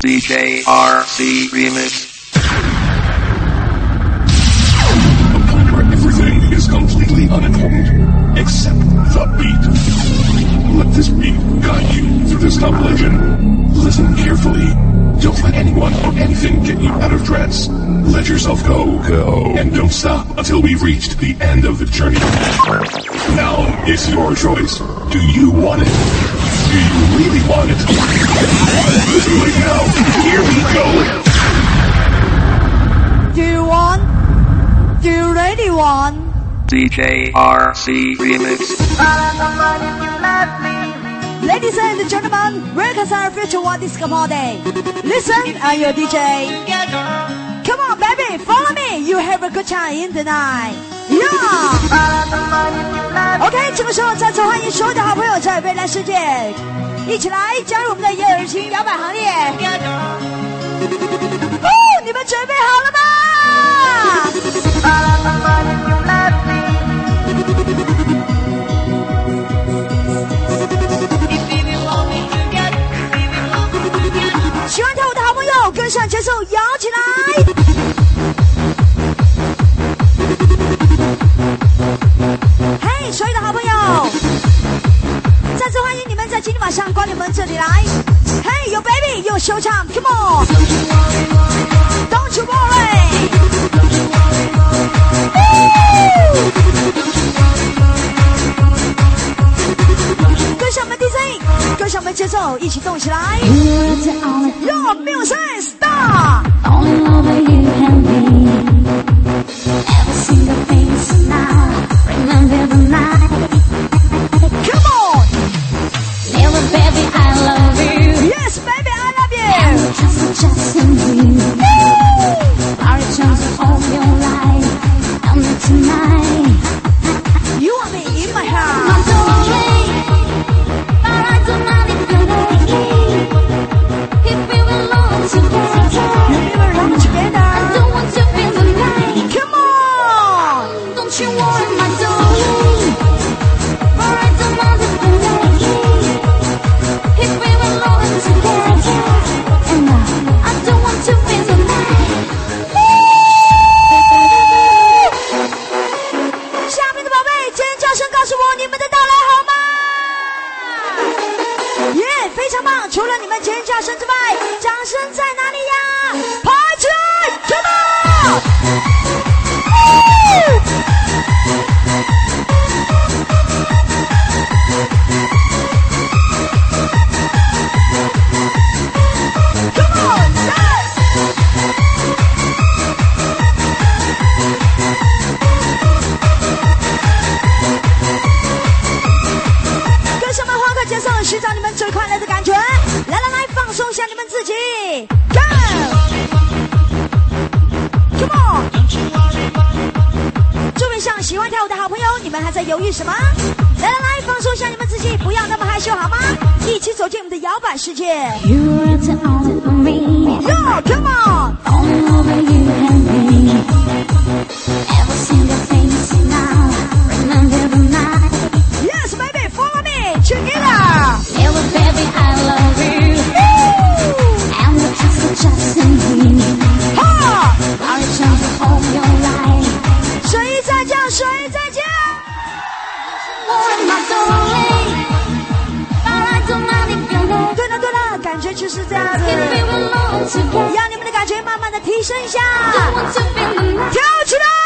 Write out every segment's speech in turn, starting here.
DJ RC Remix. A point where everything is completely unimportant, except the beat. Let this beat guide you through this compilation. Listen carefully. Don't let anyone or anything get you out of trance. Let yourself go, and don't stop until we've reached the end of the journey. Now, it's your choice. Do you want it? Do you really want it? Do it now. Here we go. Do you want? Do you really want? DJ RC Remix. Ladies and gentlemen, welcome to our future one disco party. Listen, I'm your DJ. Come on, baby, follow me. You have a good time the night. Yeah. OK， 这个时候再次欢迎所有的好朋友在未来世界一起来加入我们的友情摇摆行列。哦，你们准备好了吗？喜欢跳舞的好朋友，跟上节奏，摇起来！嘿，所有的好朋友，再次欢迎你们在今天晚上光临我们这里来。嘿，有 baby， 有秀场 ，Come on，Don't you worry。跟上我们 DJ， 跟上我们节奏，一起动起来！让 music start。Come on， baby I love you. Yes, baby I love you. Just in you. Our chance to hold your life. And tonight, you are me in my heart. I'm sorry, but I don't mind if you're lucky. If we will love together, We will run together. I don't want to feel the night. Come on. Don't you worry, my darling. But I don't mind if you're lucky. If we will love together, and I don't want to feel the night. 下面的宝贝，尖叫声告诉我你们的到来好吗？耶，非常棒！除了你们尖叫声之外，掌声在哪里呀？排起来 ，Come on！ Come on, dance！ 跟上我们欢快节奏，寻找你们最快乐的感觉。来，放松一下你们自己 ，Go！Come on！ 桌面上喜欢跳舞的好朋友，你们还在犹豫什么？来，放松一下你们自己，不要那么害羞好吗？一起走进我们的摇摆世界。 You're the only for me. Yo，Come on！ All over you and me. Every single thing now. Remember the night. Yes, baby, follow me together. Little baby, I love you. And the trust is just in you. 哈！ Our chance to hold your life. 谁在叫？谁在叫？ Oh, my darling. But I don't mind if you're there. 对了，感觉就是这样子。 If we will love together. 让你们的感觉慢慢的提升一下， Don't want to feel the night. 跳起来！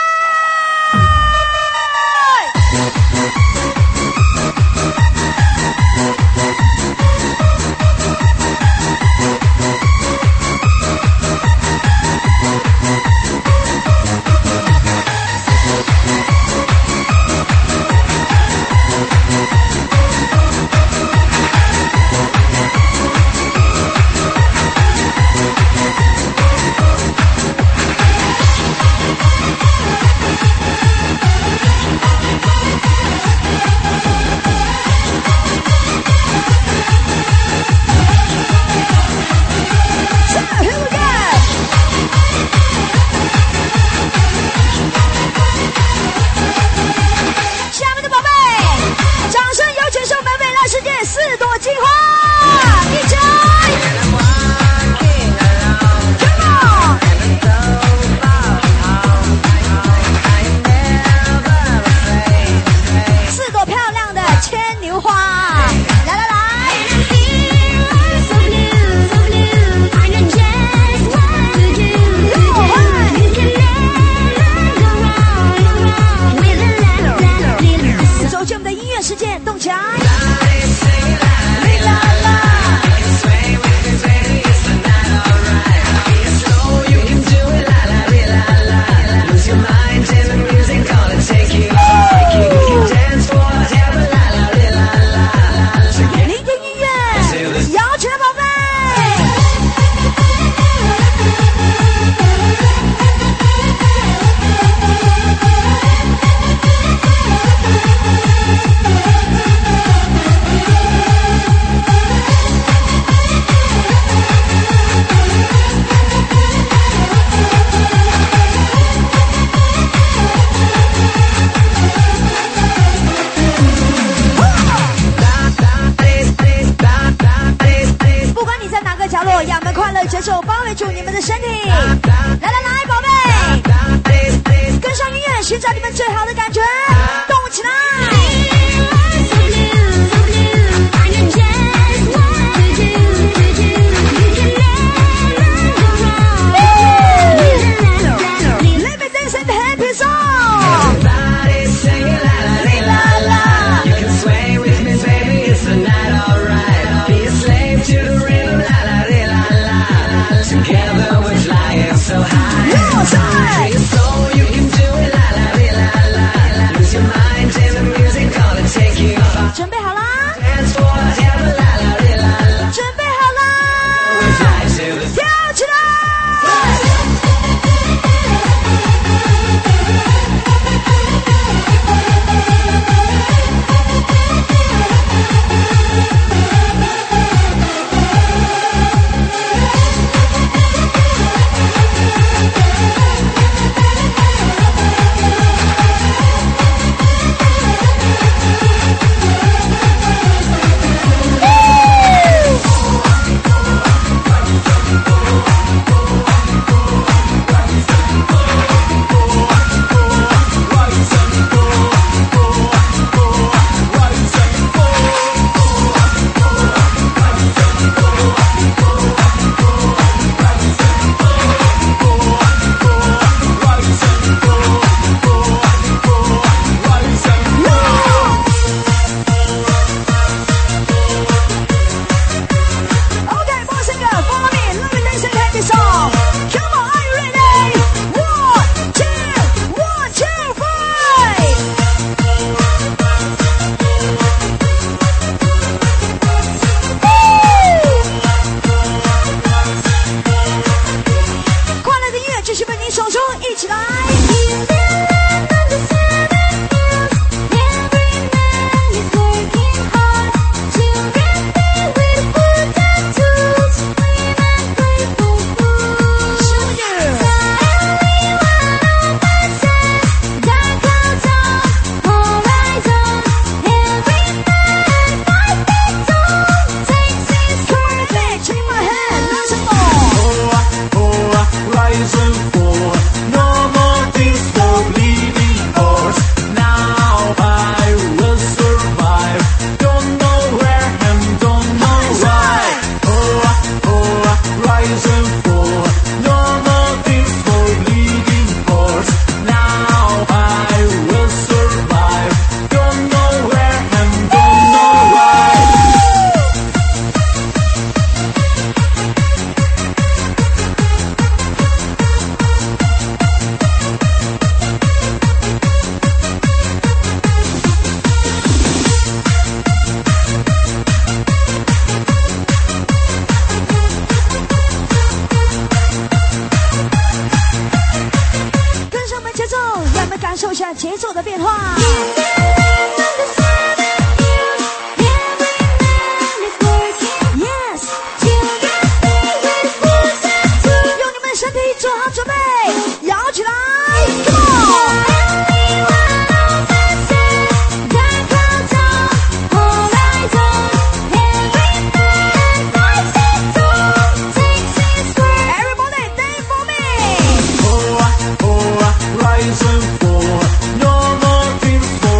角落，让我们快乐节奏包围住你们的身体。来，宝贝，跟上音乐，寻找你们最好的感觉，动起来！准备好啦！准备好啦！跳起来！受一下节奏的变化。Yes， 用你们的身体做好准备，摇起来 ，Come on！ Rising for no more dreams for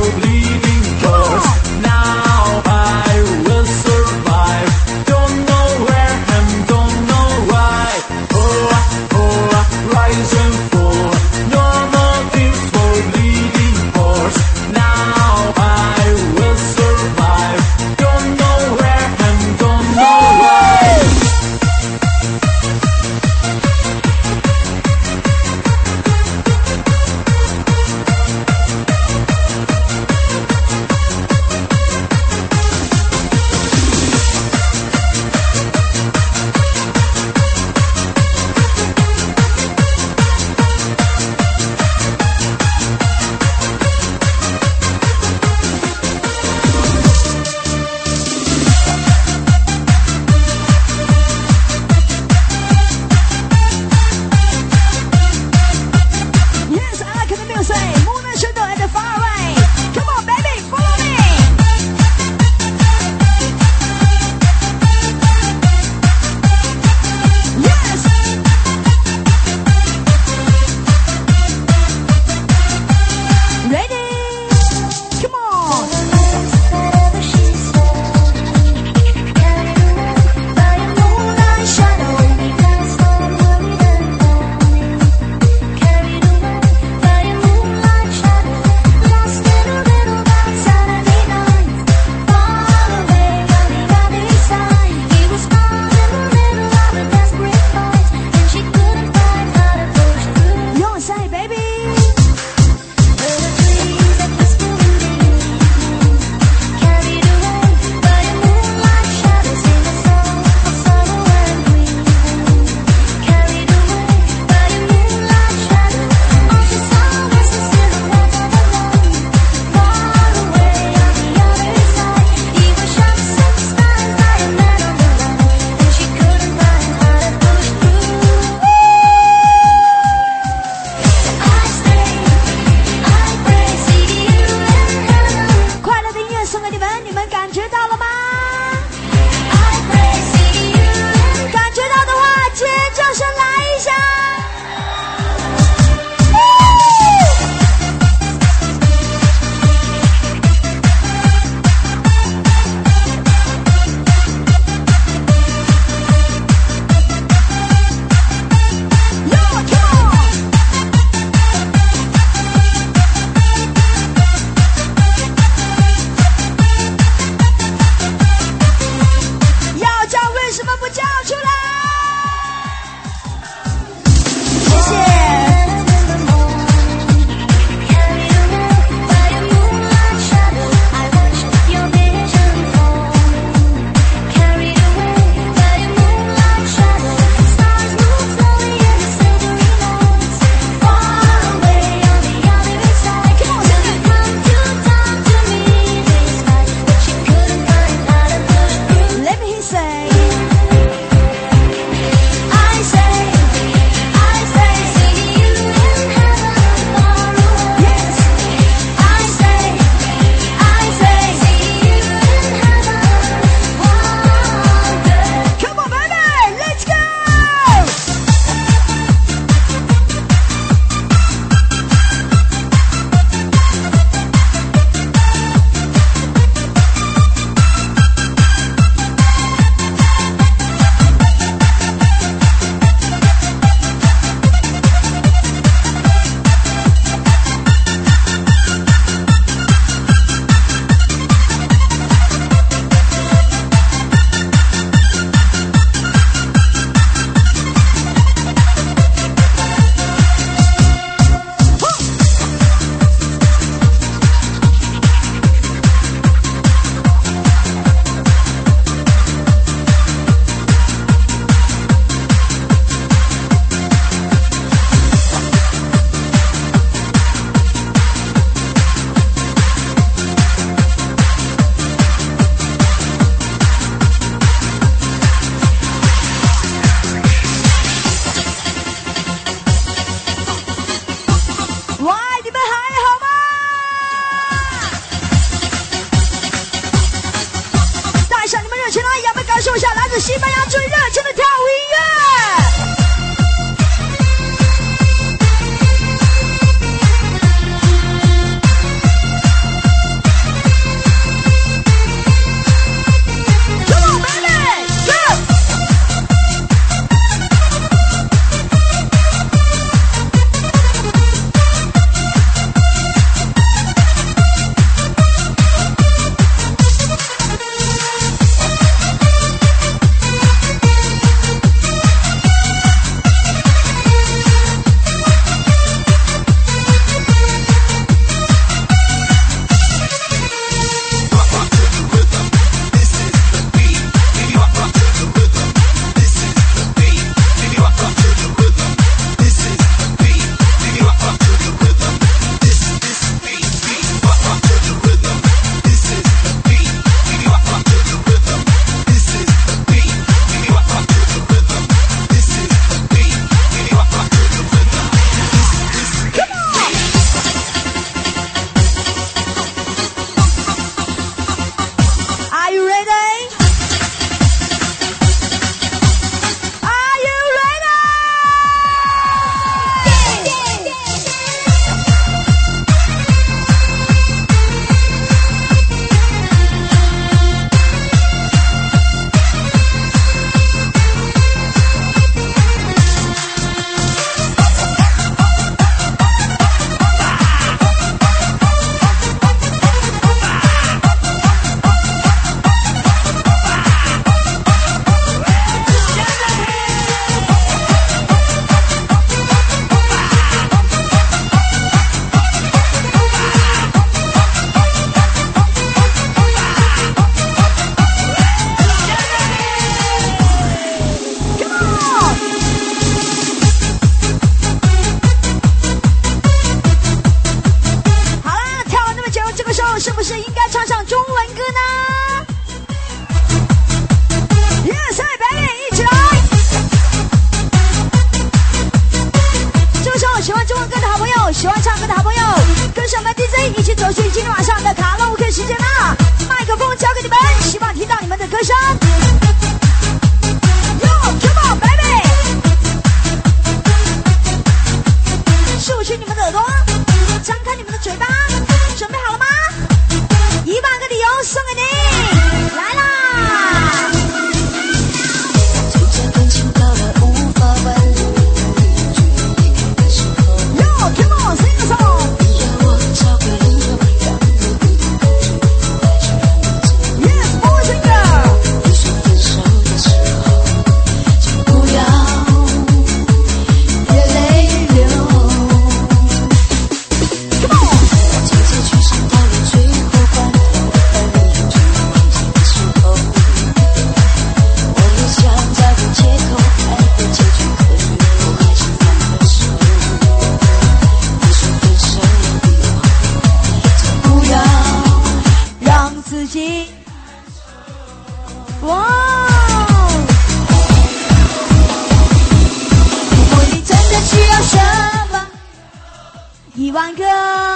万个。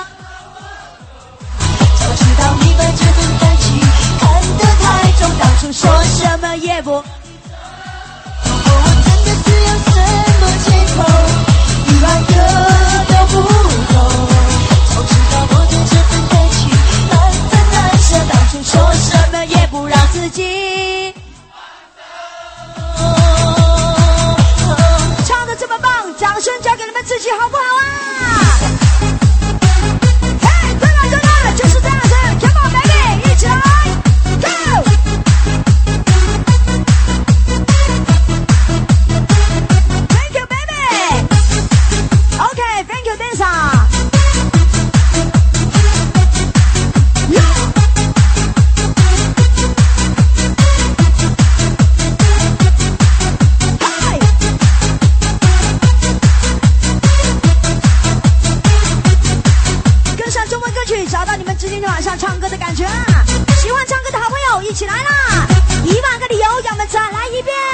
早知道你把这份感情看得太重，当初说什么也不。如果我真的需要什么借口，10000个都不够。早知道我对这份感情难分难舍，当初说什么也不让自己。 唱得这么棒，掌声交给你们自己好不好啊？嘿，对了对了，就是这样子 ，Come on baby， 一起来 ，Go！ Thank you baby。OK，Thank you dancer。找到你们今天晚上唱歌的感觉啊！喜欢唱歌的好朋友一起来啦！10000个理由，让我们再来一遍。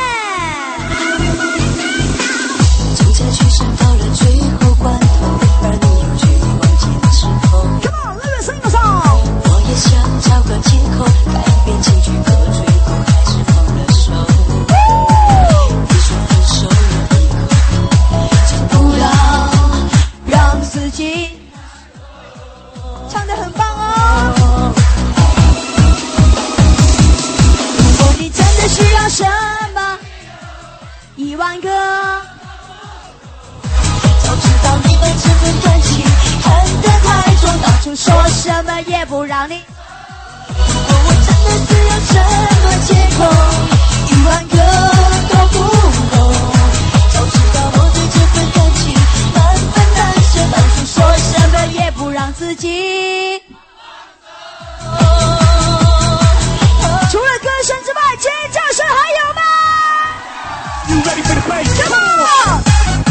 正在去想到了最后关头，而你又决定忘记了是否 Come on， 乐乐声音的song。 我也想找个借口改变结局，可最后还是放了手。你说分手了以后，真不要让自己唱得很棒哦。如果你真的需要什么，10000个。 早知道你把这份感情看得太重，当初说什么也不让你。如果我真的需要什么借口，10000个都不够。早知道我对这份感情难分难舍，当初说什么也不让自己。 除了歌声之外，尖叫声还有吗 You ready for the bass? ？Come on！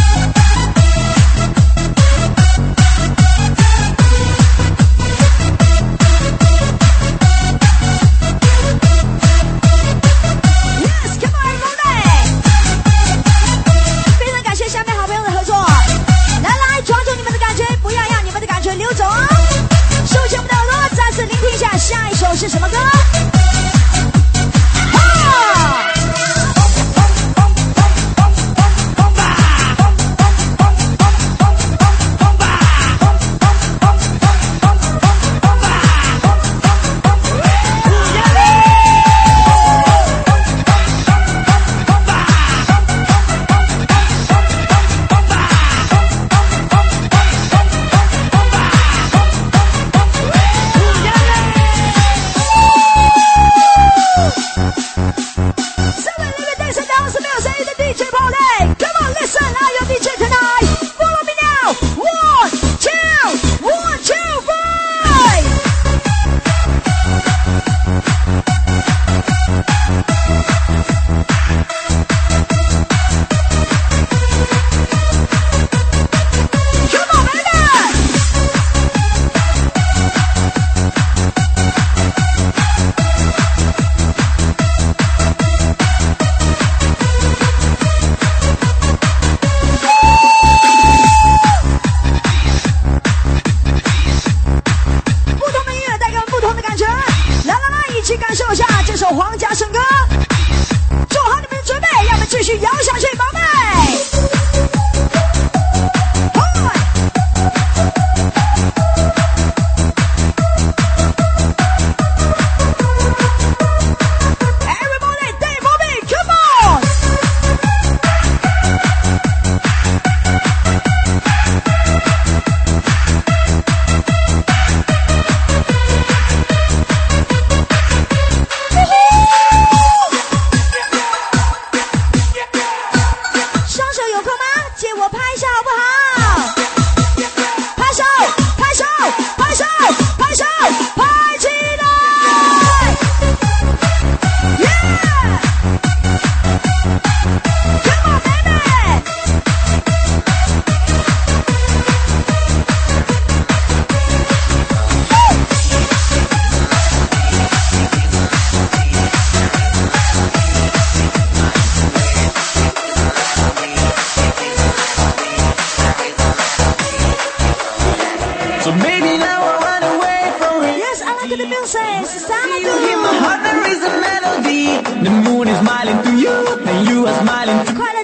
Yes, come on, everybody！ 非常感谢下面好朋友的合作，来抓住你们的感觉，不要让你们的感觉溜走啊！竖起我们的耳朵，再次聆听一下下一首是什么歌？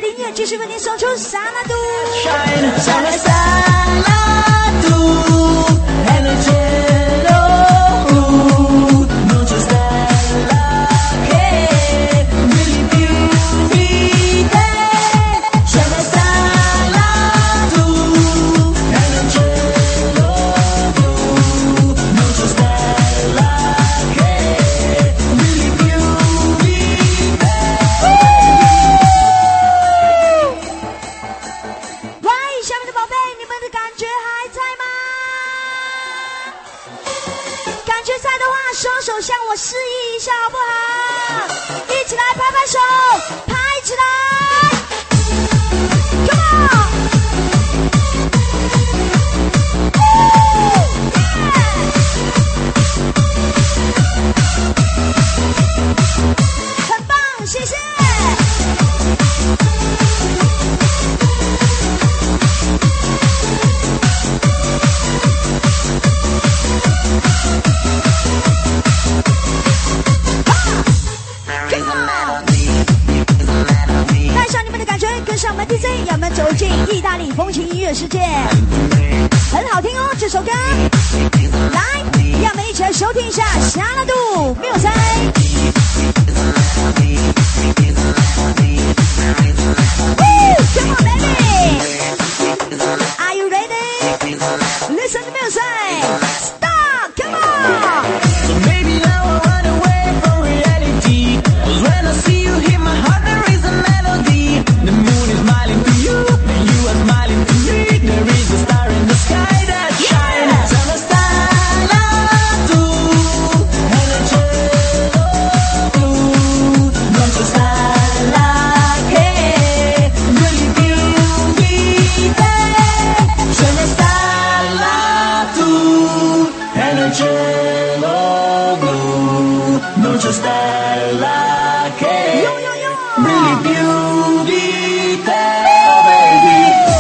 的音乐继续为您送出沙拉度。 沙拉度 and a cielo mucho stella che really beautiful沙拉度 and a cielo mucho stella che really beautiful。 喂，下面的宝贝，你们的感觉还在吗？感觉在的话，双手向我示意一下好不好？一起来拍拍手，拍起来 ！Come on！ 很棒，谢谢。带上你们的感觉，跟上我们 DJ， 让我们走进意大利风情音乐世界。很好听哦，这首歌。来，让我们一起来收听一下夏拉度music。Come on, baby! Are you ready? Listen to music. Stop! Come on! So maybe now I run away from reality. 'Cause when I see you hit my heart, there is a melody. The moon is smiling to you, and you are smiling to me. There is a star in the sky that shines. Sono stella tu, and a cielo blu. Non c'è stella che really beautiful. Sono stella tu, and a cielo blu. Non c'è stella che really beautiful, baby.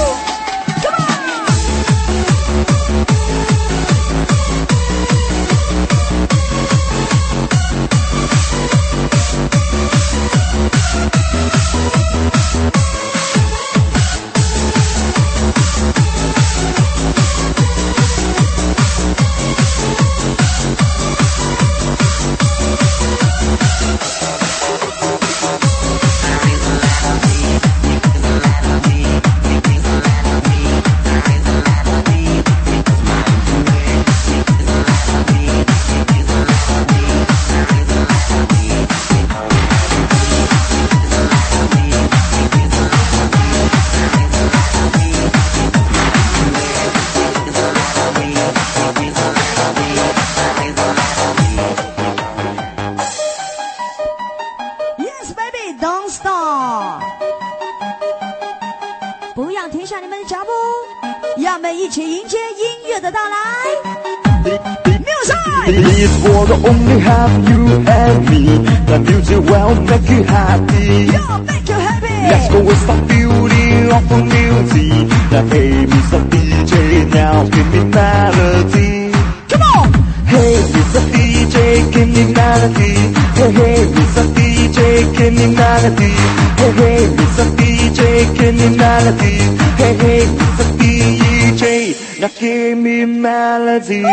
Yes, baby, don't stop！ 不要停下你们的脚步，让我们一起迎接音乐的到来。Music！ This world only have you and me. The music will make you happy. Yo, make you happy！ Let's go with the beauty of the music. The baby is a DJ now, give me melody. Come on！ Hey, Mr. DJ, give me melody. Hey, hey, Mr. DJ, give me melody. Hey, hey, Mr. DJ, give me melody. Hey, hey, Mr. DJ, now give me melody.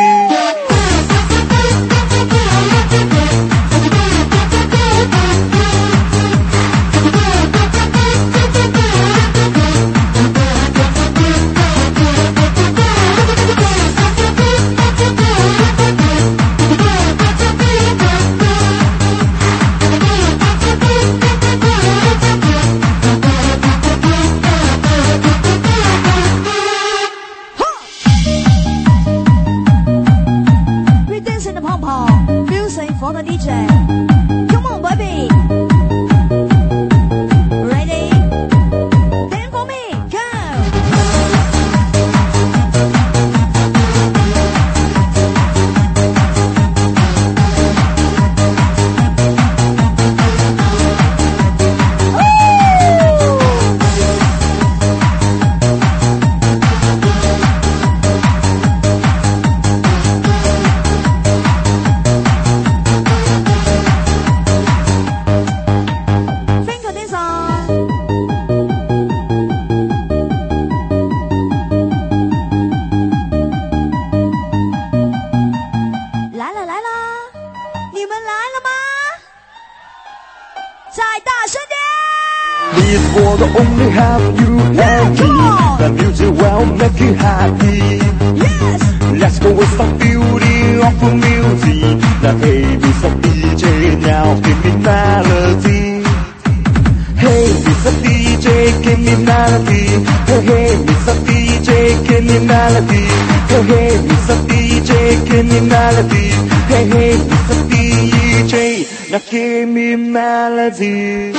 have you and me. The music will make you happy. Yes. Let's go with the beauty of the music. Now hey, Mr. DJ, now give me melody. Hey, Mr. DJ, give me melody. Hey, hey, Mr. DJ, give me melody. Hey, hey, Mr. DJ, give me melody. Hey, hey, Mr. DJ, now give me melody.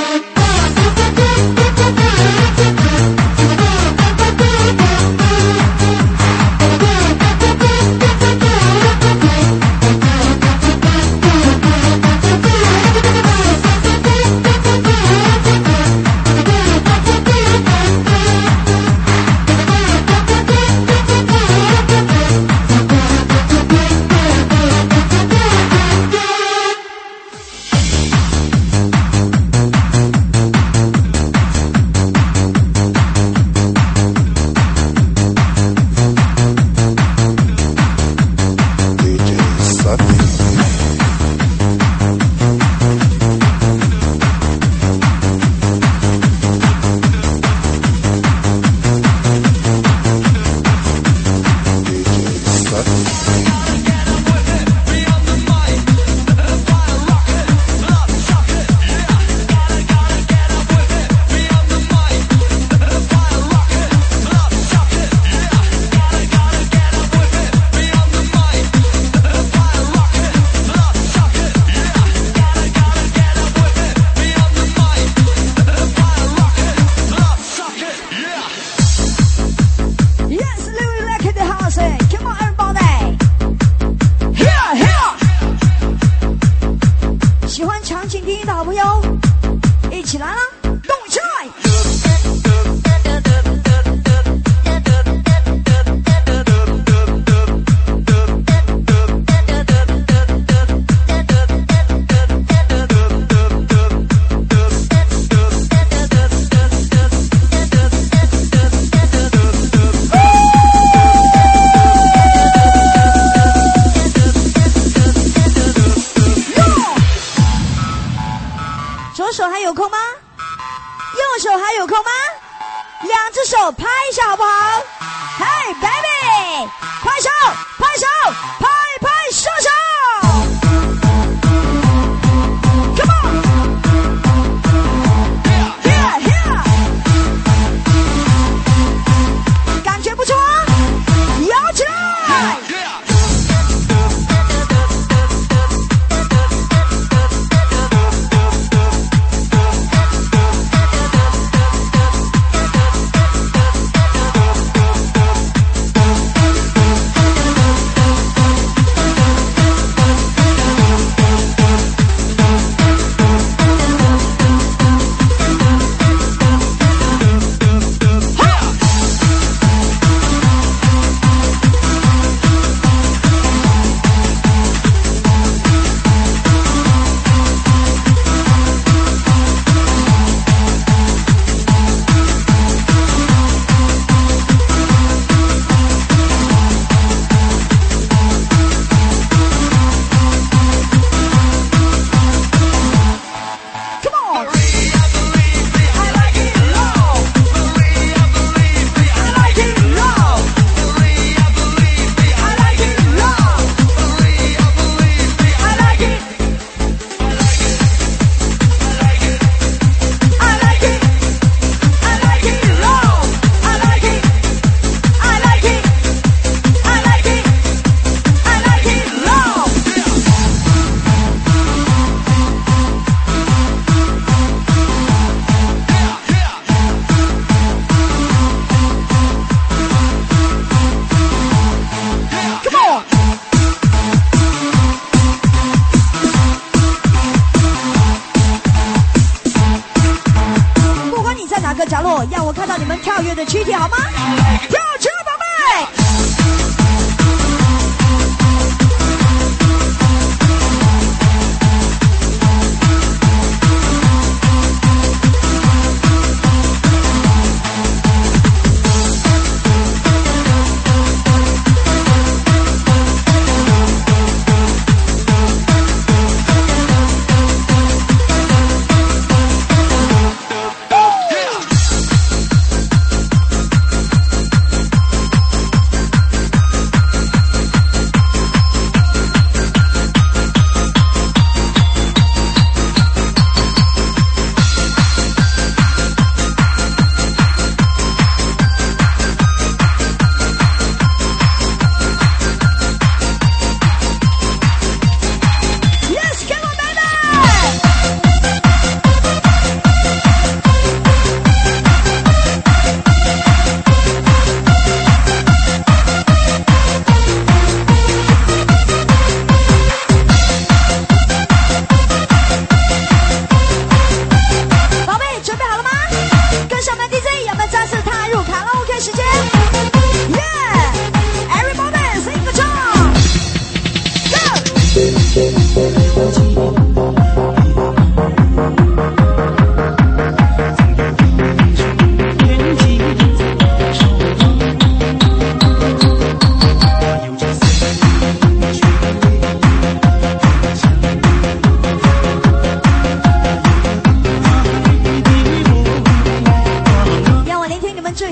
躯体好吗？跳起来，宝贝！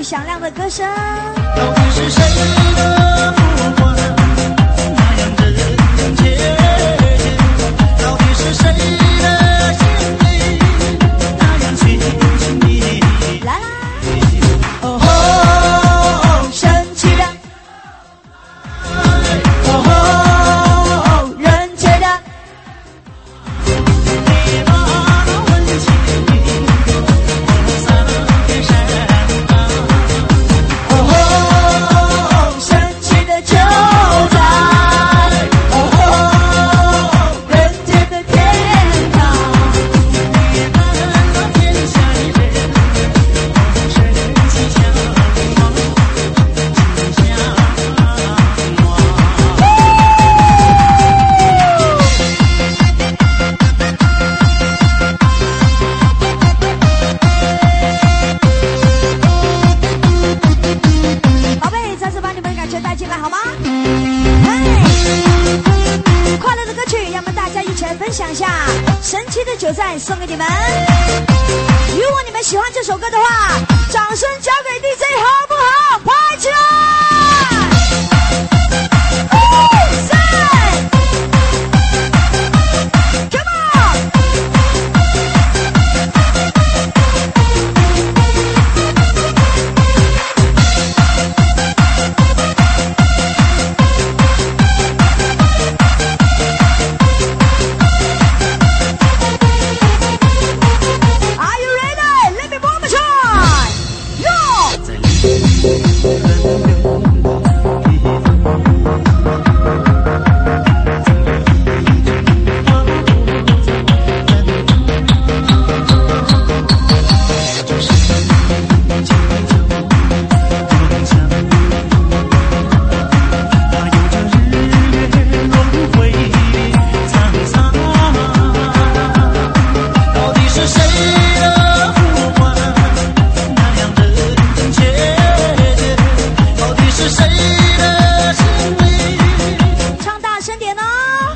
最响亮的歌声。 到底是谁的目光那样真切？到底是谁的心里那样轻轻地？ 来啦！哦吼，神奇的，哦吼，人杰的， 你把那温情洒在身旁。 哦吼，神奇的就在，哦吼，人间的天堂。 你看那天下的人，神奇向往，神奇向往。 宝贝，再次把你们的感觉带进来好吗？嘿，快乐的歌曲，让我们大家一起来分享一下。神奇的酒在送给你们。如果你们喜欢这首歌的话，掌声交给 DJ 好不好？拍起来！Come on！Are you ready? Let me one more time. Yo! 到底是谁的目光那样的真切？到底是谁的心里？ 唱大声点哦！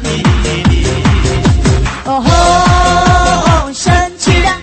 哦吼，神奇的，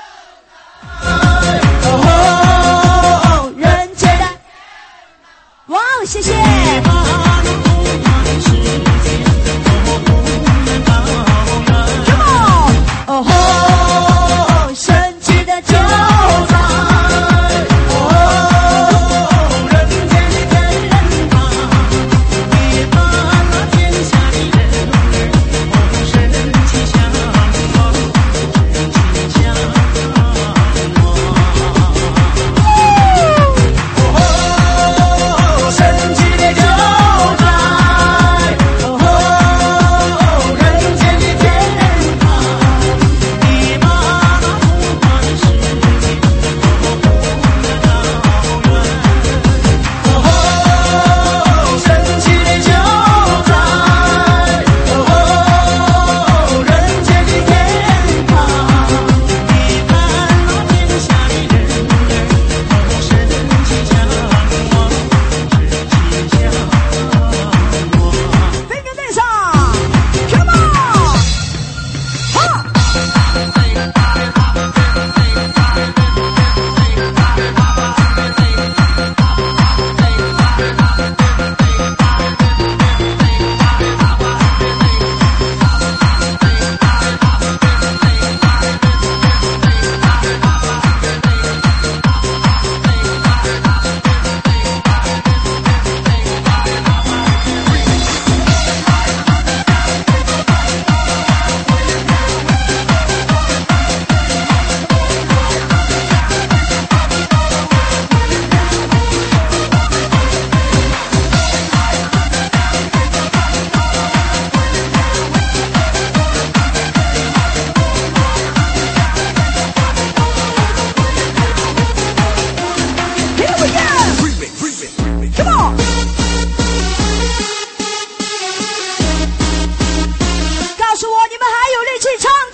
哦吼，人杰的，哇哦，谢谢！Come on！哦吼，神奇的就在，哦吼， 人间的天堂，你把那天下的人神奇向往，神奇向往。神奇的就在，哦吼，人间的天堂，你把那童话的世界高远。神奇的就在，人间的天堂，你看那天下的人神奇向往，神奇向往。 飞哥带上 ，Come on！哈！Here we go! Come on! 告诉我你们还有力气唱歌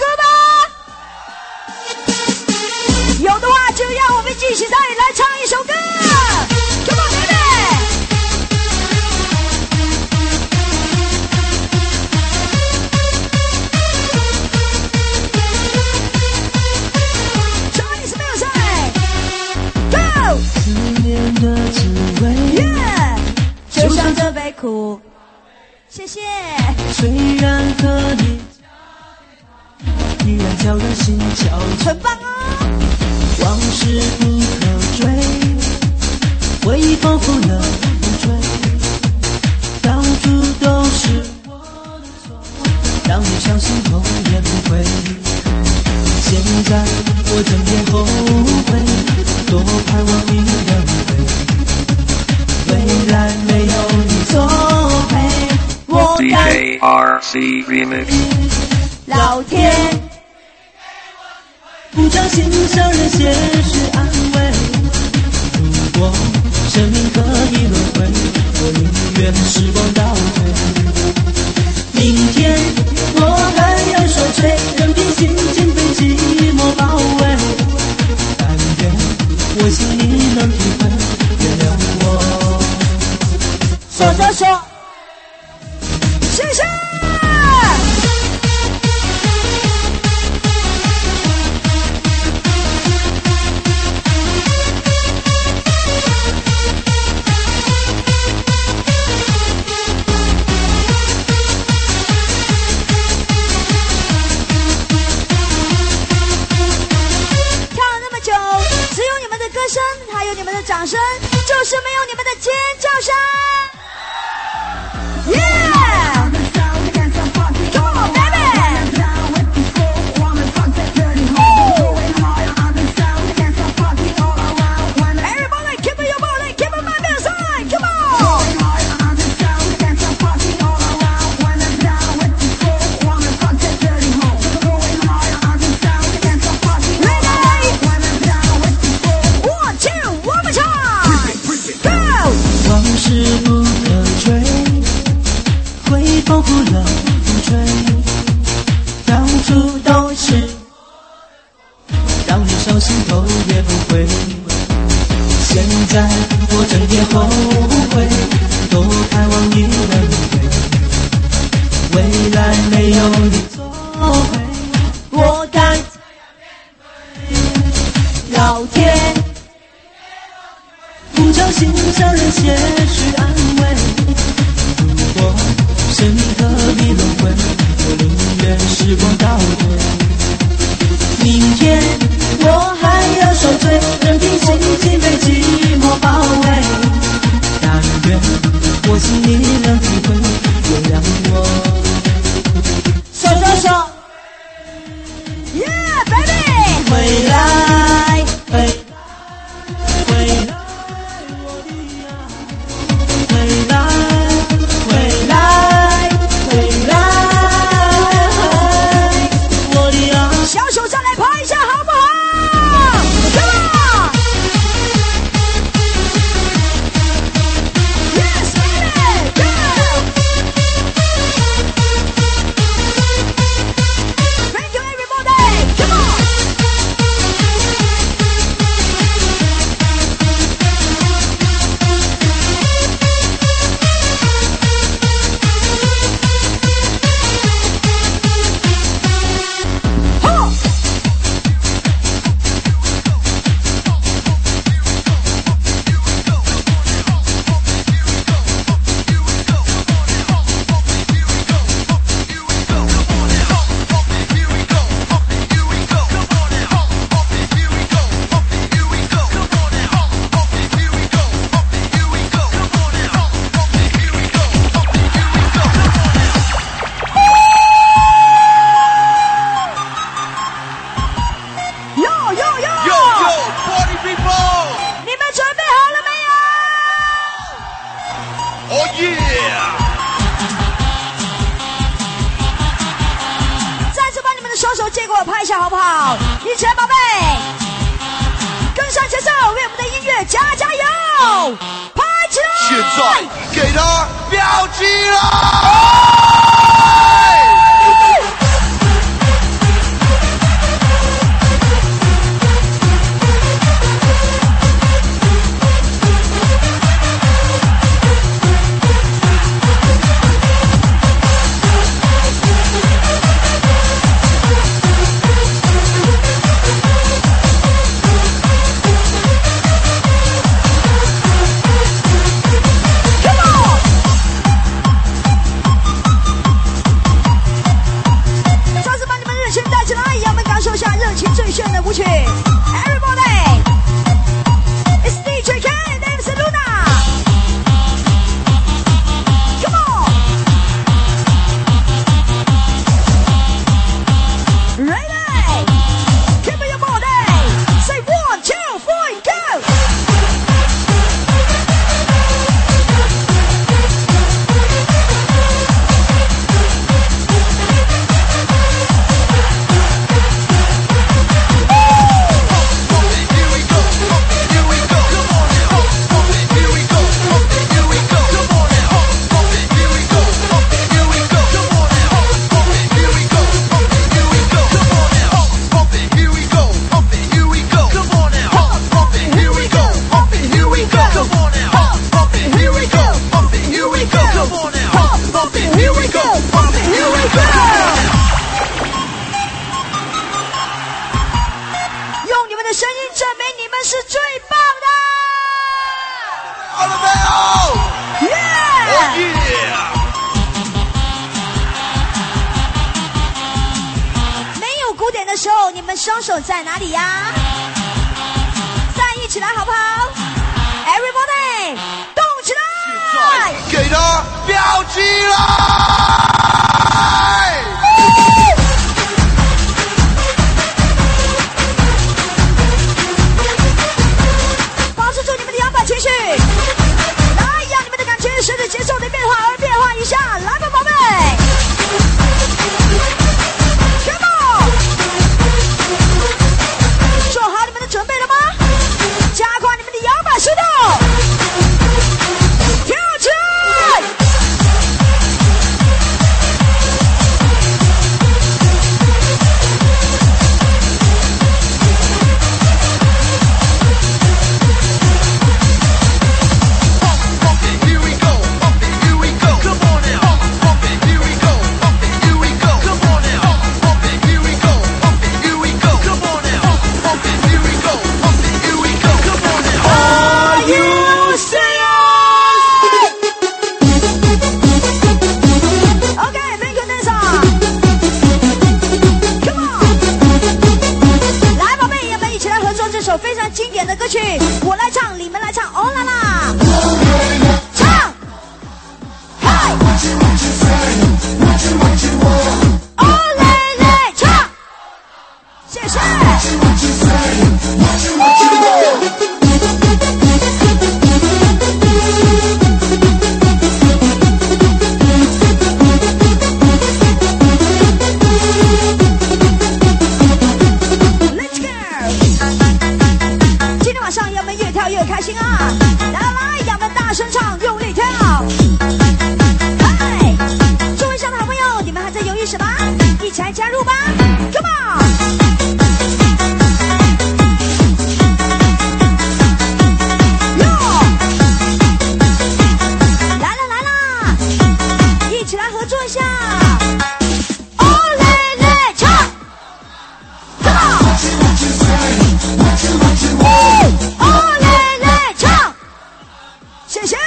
吗？有的话就让我们一起再来唱一首歌。Come on, baby！Chinese music，Go！ 的滋味。 耶，就像这杯苦，谢谢。 虽然和你依然悄然心憔悴， 很棒哦。 往事不可追，回忆仿佛冷风吹，到处都是我的错，让你伤心后也不会。现在我整天后悔，多盼望你能回，未来没有你作陪，我该 DJ RC Remix. 老天， 不将心上人些许安慰。如果生命可以轮回，我宁愿时光倒退。明天我还要受罪，任凭心情被寂寞包围。但愿我心里能体会，原谅我。 说说说，谢谢。还有你们的掌声，就是没有你们的尖叫声。Yeah! Come on, baby! Everybody, keep your body, keep your mind inside. Come on! Go! 往事不可追，回忆仿佛冷风吹，到处都是，让你伤心头也不回。现在我整天后悔，多盼望你能回，未来没有你作陪，我该老天。不叫心上人些许安慰。如果生命可以轮回，我宁愿时光倒退。明天我还要受罪，任凭心情被寂寞包围。但愿我心里能体会，原谅我。 手手手 ，Yeah, baby！ 回来，回来。 小手上来拍一下，好不好 ？Come on! Yes, baby! Go! Thank you, everybody! Come on! 们双手在哪里呀？再一起来好不好 ？Everybody， 动起来！ 给他飙起来！ 保持住你们的摇摆情绪，来，让你们的感情随着节奏的变化而变化一下，来吧，宝贝 ！Come on！ 做好你们的准备了吗？加快你们的摇摆速度，跳起来！非常经典的歌曲，我来唱，你们来唱，哦啦啦，唱，嗨，哦嘞嘞，唱，谢谢。越开心啊！来来，让我们大声唱，用力跳！嗨，座位上的好朋友，你们还在犹豫什么？一起来加入吧 ！Come on！ 来啦来啦，一起来合作一下！哦嘞嘞，唱 ！Come on！ 谢谢。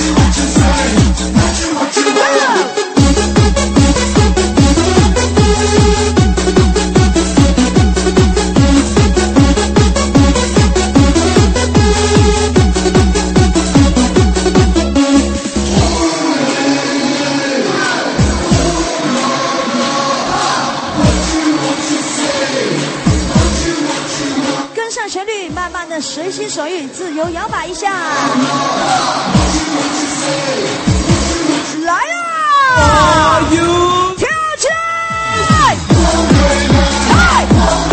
跟上旋律，慢慢的随心所欲，自由摇摆一下。来啊！跳起来！嗨！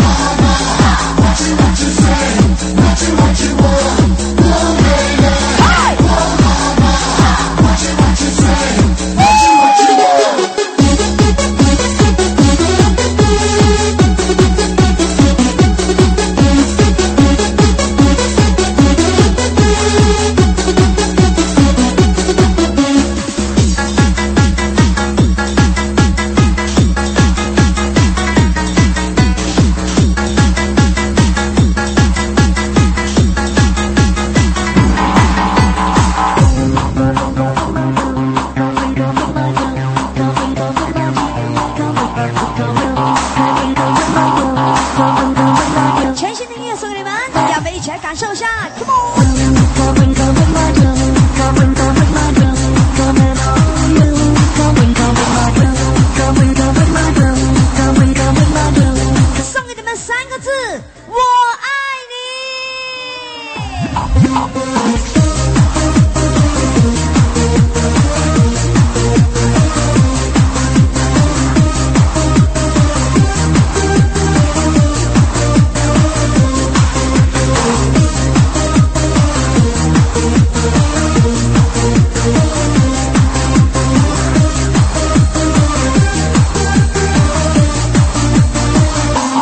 全新的音乐送给你们，让我们一起来感受一下 ，Come on！ 送给你们3个字：我爱你。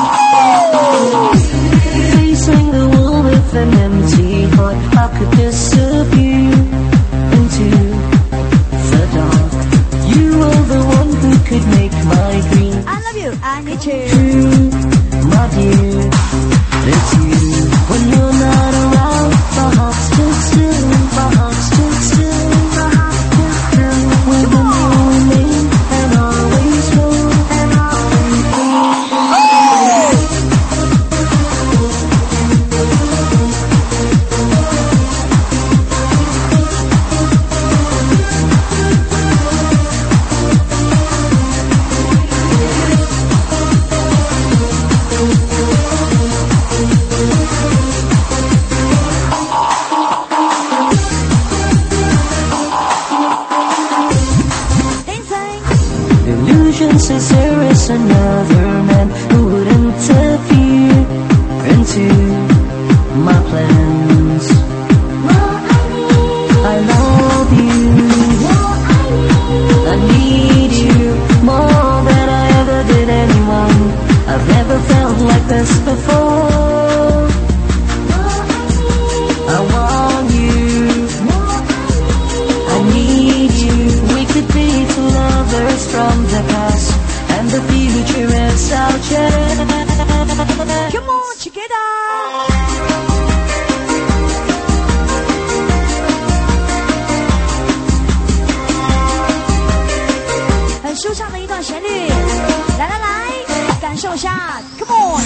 Facing the wall with an empty heart, how could this says there is another man who would interfere into my plans. I love you, I need you more than I ever did anyone. I've never felt like this before. I want you, I need you. We could be two lovers from the past, and the future is our chance. Come on, together. 很舒畅的一段旋律，来来来，感受一下 ，Come on！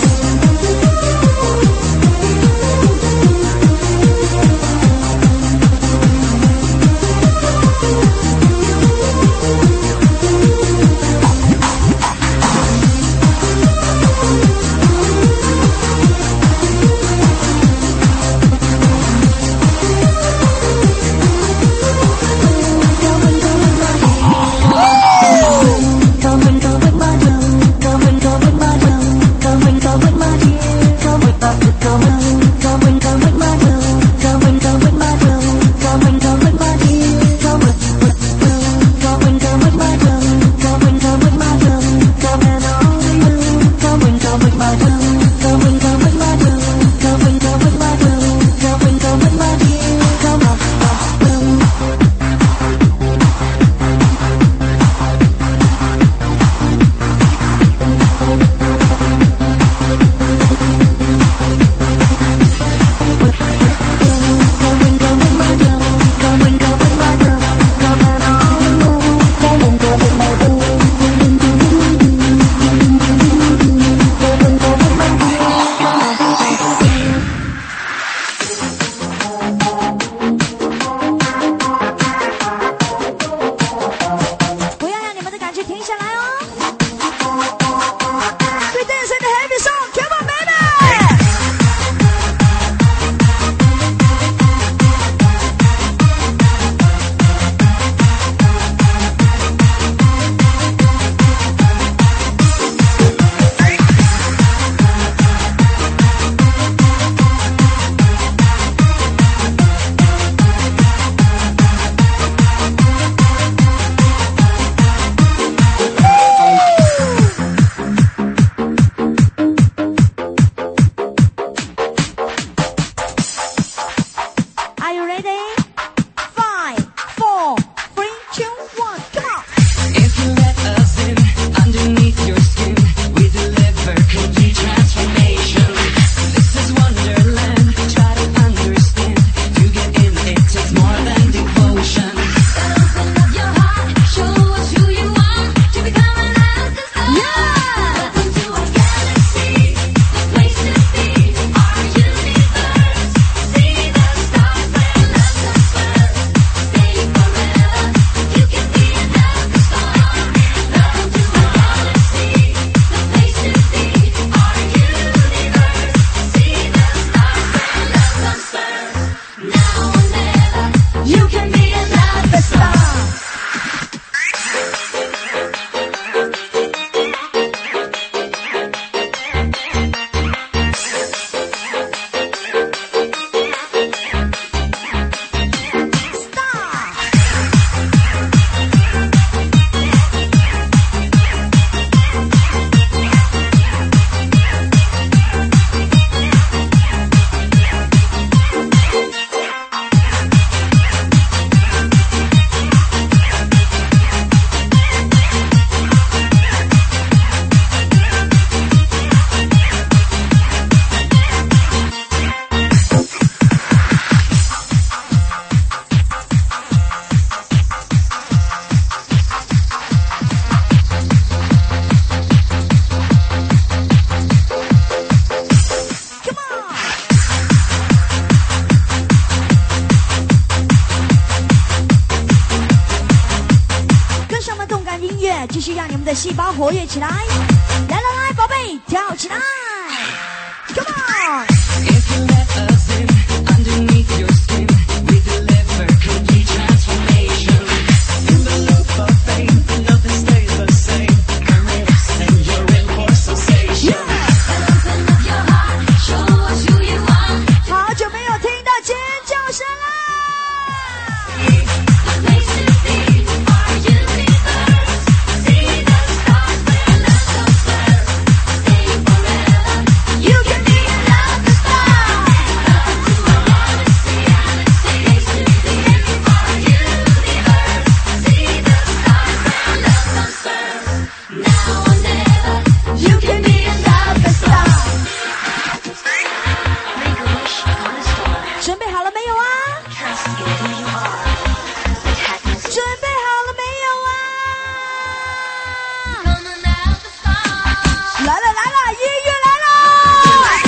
继续让你们的细胞活跃起来！来来来，宝贝，跳起来 ！Come on！ If you let us in underneath your skin, we deliver complete transformation. In the loop of fame, nothing stays the same. Come 声啦！准备好了没有啊？准备好了没有啊？来了来了，音乐来了！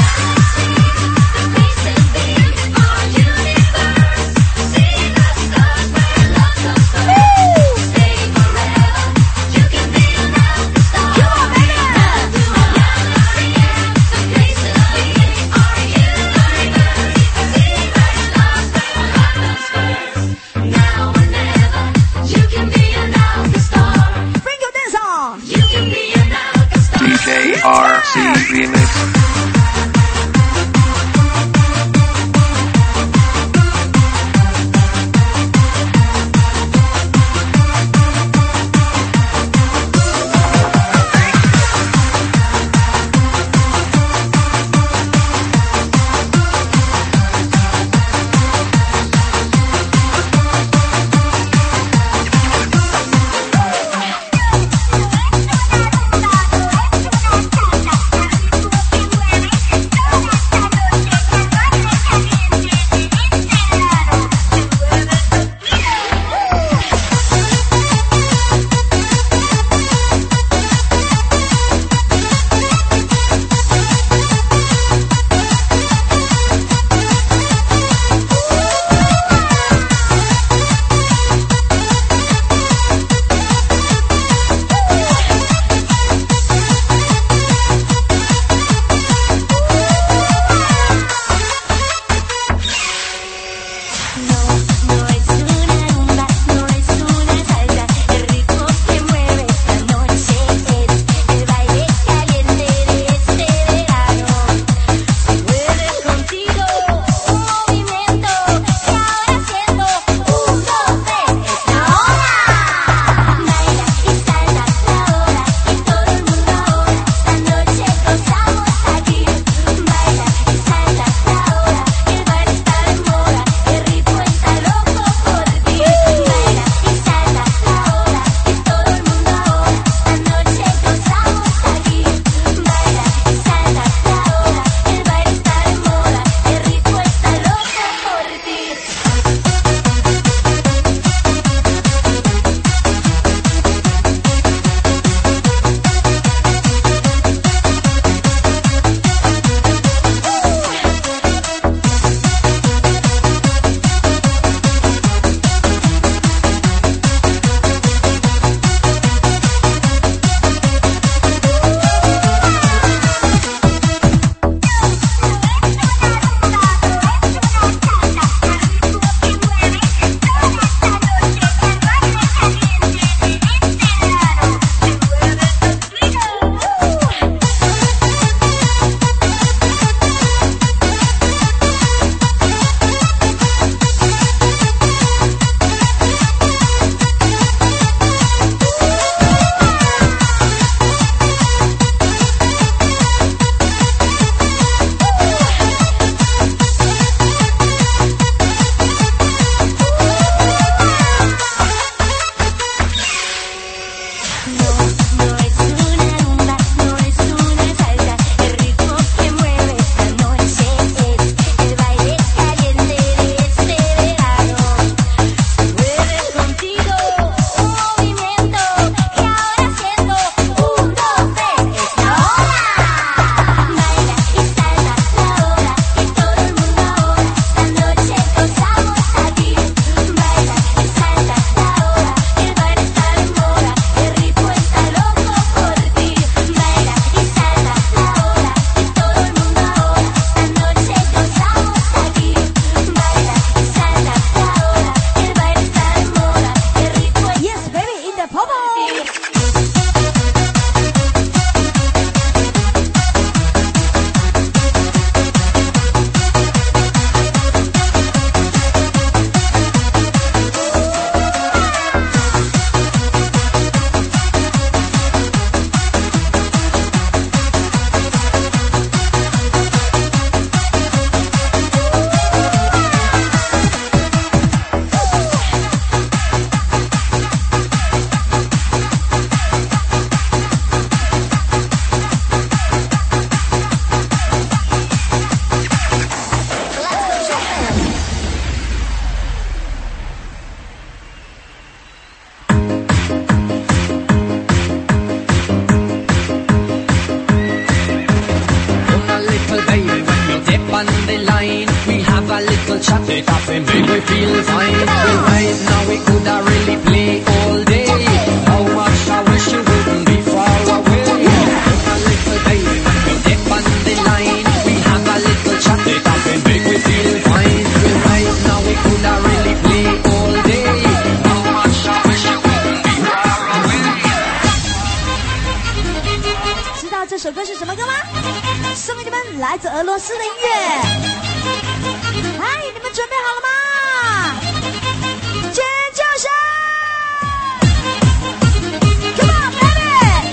DJ RC Remix. chat it up and make we feel fine. Well, right now we coulda really play all day. How much I wish you wouldn't be far away. Come a little baby, when you dip on the line, we have a little chat it up and make we feel fine. Well, right now we coulda really play all day. How much I wish you wouldn't be far away. 知道这首歌是什么歌吗？送给你们来自俄罗斯的音乐。嗨，你们准备好了吗？尖叫声 ！Come on, baby！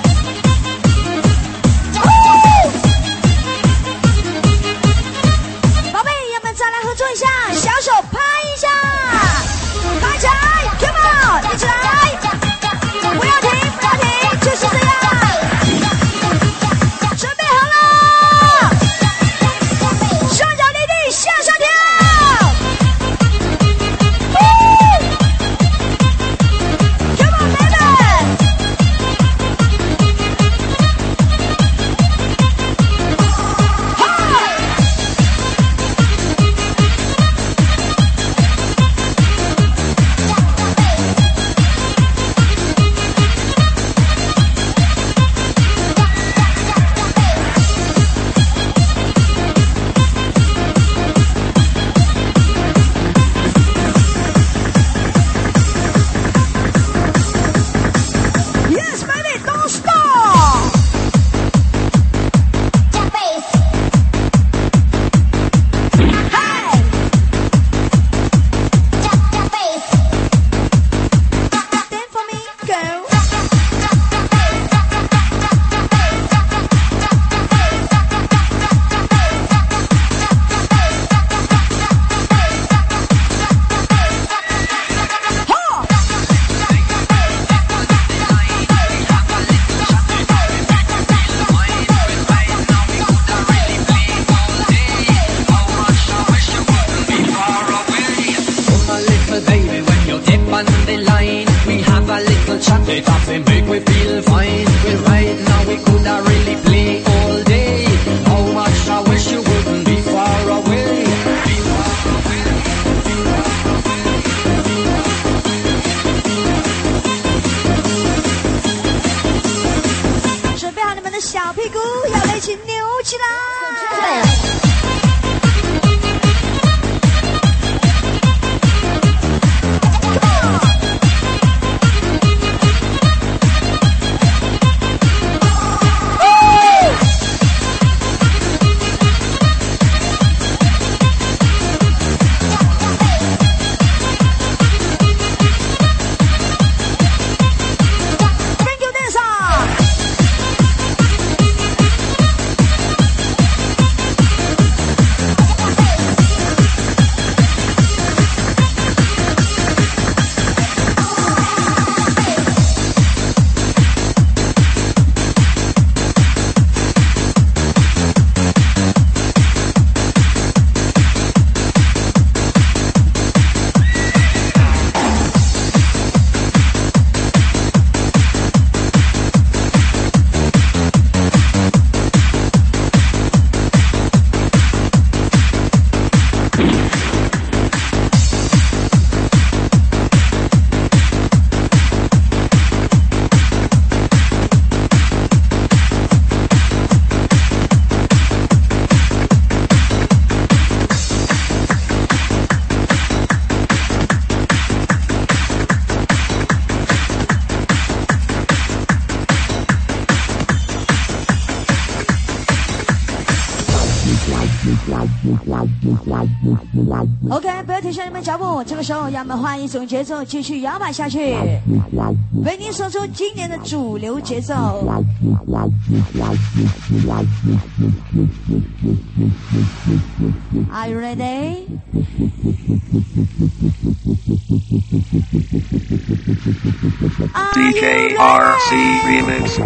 宝贝，要不要再来合作一下？小手拍一下，拍起来 ！Come on， 一起来！不要停，不要停，就是这样。准备好了，双脚离地向上跳。Come on, baby！ Yes, baby, don't stop! Hey! Stand for me, girl. Ha! Come a little baby, when you dip on the line, we have a little chat it up and make we feel fine. Well, right now we coulda really play all day. How much I wish you wouldn't be far away. Be far away. 准备好你们的小屁股，要来一起扭起来！Thank you, dancer！OK， 不要停下你们脚步，这个时候让我们换一种节奏继续摇摆下去，为您送出今年的主流节奏。Are you ready? DJ RC Remix.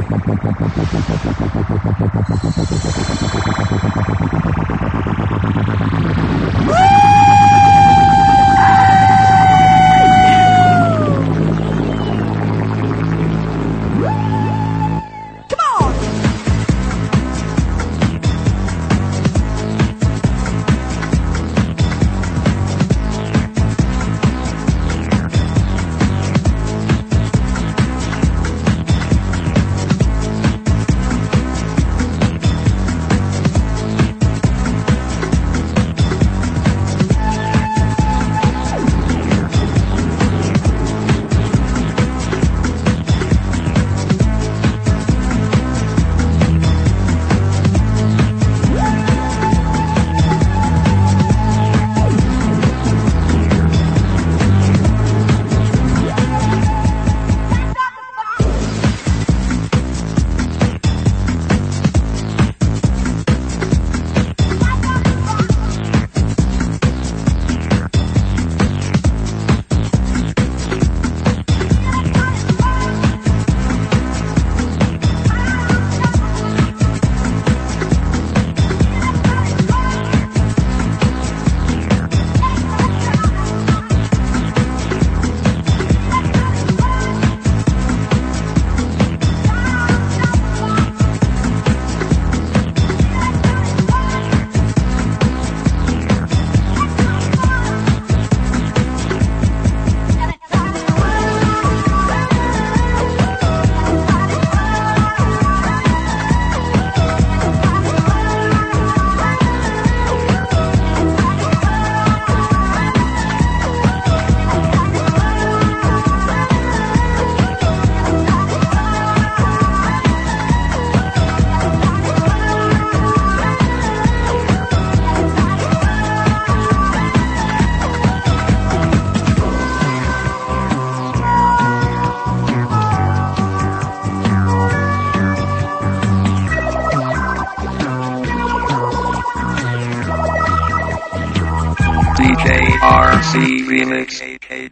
Remix.